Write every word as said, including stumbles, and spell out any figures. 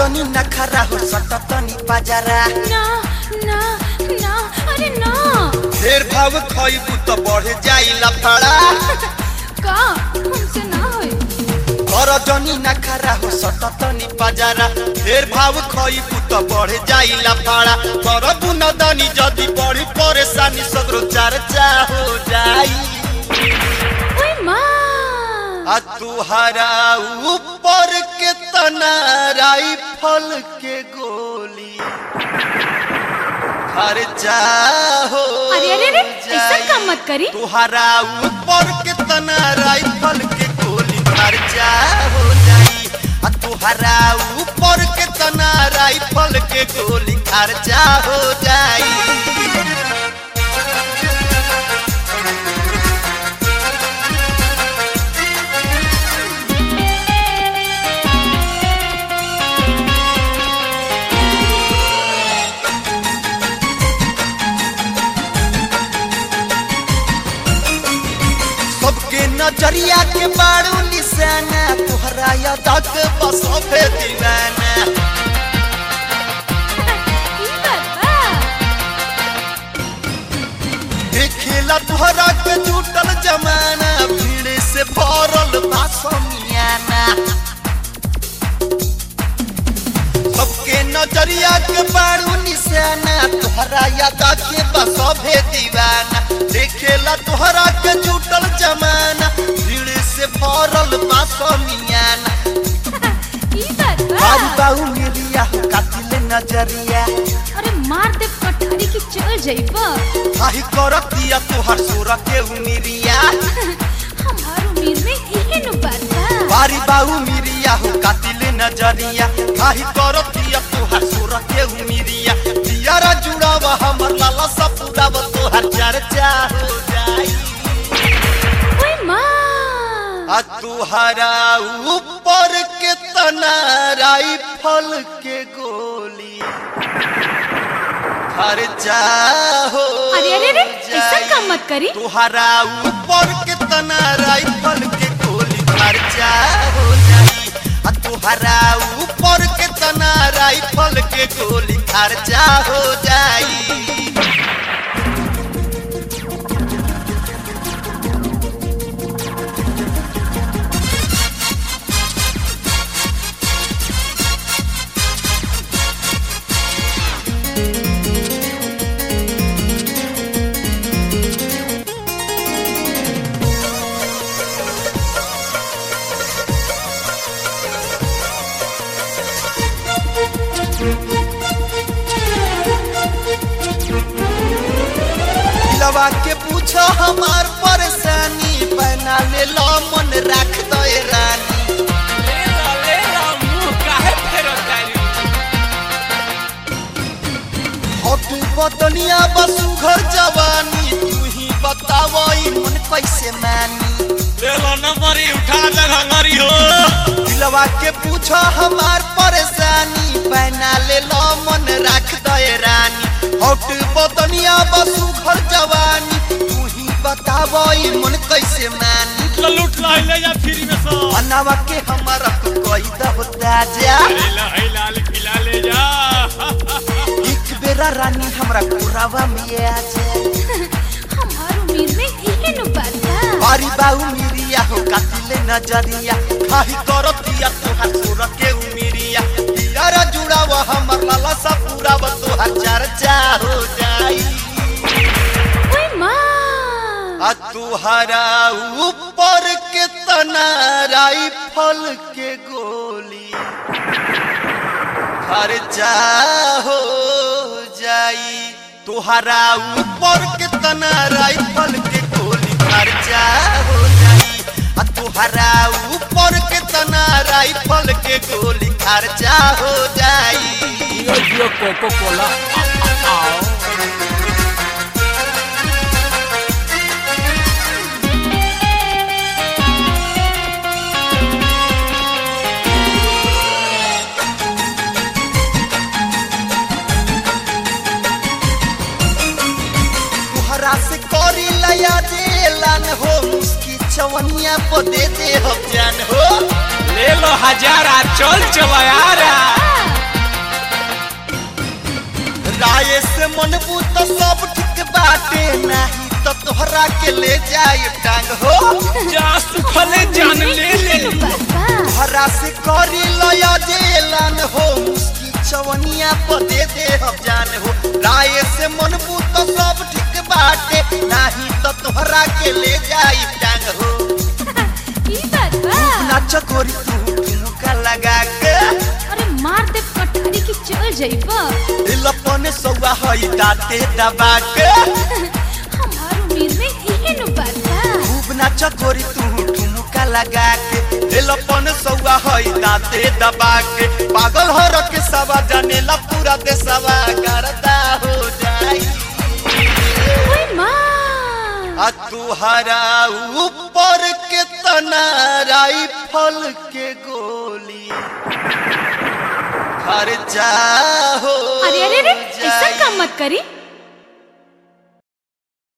जनी नखरा हो सट तनी बाजारा ना ना ना अरे ना ढेर भाव खइबू तो बढ़ जाई लफड़ा का हमसे ना होई कर जनी नखरा हो सट तनी बाजारा ढेर भाव खइबू तो बढ़ जाई लफड़ा कर बुनदानी जदी बड़ी परेशानी सगरो चर्चा हो जाई ओए मां आ तुहरा ऊपर के तना राइफल के गोली खर्चा हो अरे अरे अरे ऐसा काम मत करी तुहरा ऊपर के तना राइफल के गोली खर्चा हो जाई आ तुहरा ऊपर के तना राइफल के गोली खर्चा हो जाई नजरिया के बारू निशाना तुहरा याद के बसोफे दीवाना देखिला तुहरा के जुटल जमाना भीड़ से भरल बा समियाना सबके नजरिया के बारू निशाना तुहरा याद के बसोफे दीवाना देखिला तुहरा के जुटल जमाना भरल बासमियाना ई बात बाबू बाबू मेरिया कातिले नजरिया अरे मार दे पठारी की चल जाइबा काहे करतिया तोहर सोरा के उमिरिया हमार उम्र में इहे नु बात बा बारी बाबू मेरिया हो कातिले नजरिया काहे करतिया तोहर सोरा के उमिरिया दियारा जुड़ावा हमर लाला सपुरावा तोहर चर्चा हो जाई ओए मां आ तुहरा ऊपर के तना राइफल के गोली खर्चा हो अरे अरे अरे ऐसा काम मत करी तुहरा ऊपर के तना राइफल के गोली खर्चा हो जाई आ तुहरा ऊपर के तना राइफल के गोली खर्चा हो जाई लवा के पूछो हमार परेशानी बना ले लो मन रख दो रानी ले ला ले ला मुंह काहे फेरतारी हट बदनिया बसु घर जवानी तू ही बताओ ई मन कैसे मानी ले ला नंबरी उठा ले हंगरी हो लवा के पूछो हमार परेशानी बना ले लो मन रख दो रानी हट बदनिया बसु घर जवानी तू ही बताओ ई मन कैसे मानी लूट ला ले जा फ्री में सो बनावा के हमारा तो कोई दबता जा ले ला हे लाल खिला ले जा एक बेरा रानी हमरा पुरावा में आ जा हमार उम्र में इहे नु बात बा बारी बाऊ मिरिया हो कातिले नजरिया काहे करतिया तोहर सोर के उमिरिया यारा जुड़ावा हमर लाला सा पूरावा तोहर चर्चा हो जाई ओए मां आ तुहरा ऊपर के तना राइफल के गोली खर्चा हो जाई तुहरा ऊपर के तना राइफल के गोली खर्चा हो जाई आ तुहरा ऊपर के तना राइफल के गोली खर्चा हो जाई यो यो कोको कोला आओ से करी लया देलन हो मुस्की चवनिया पर दे दे हो जान हो ले लो हजारा चल चलो यारा से मनबू तो सब ठीक बाटे नहीं तो तोहरा के ले जाए टांग हो जा सुखले जान ले ले तोहरा से करी लया जेलन हो मुस्की चवनिया पर दे दे हम जान हो राय से मनबू तो सब ठीक बाटे नहीं तो तोहरा के ले जाए टांग हो ई बात बा नाच कोरी तू ठुमका लगा के अरे मार दे कटारी की चल जाइबा दिलपन सौआ हई दाते दबा के हमार उम्र में इहे नु बात बा खूब नाच कोरी तू ठुमका लगा के दिलपन सौआ हई दाते दबा के पागल हो रख सवा जानेला पूरा देशवा करता हो जाई ओए मां आ तुहरा ऊपर के तना राइफल के गोली खर्चा हो अरे अरे अरे ऐसा काम मत करी।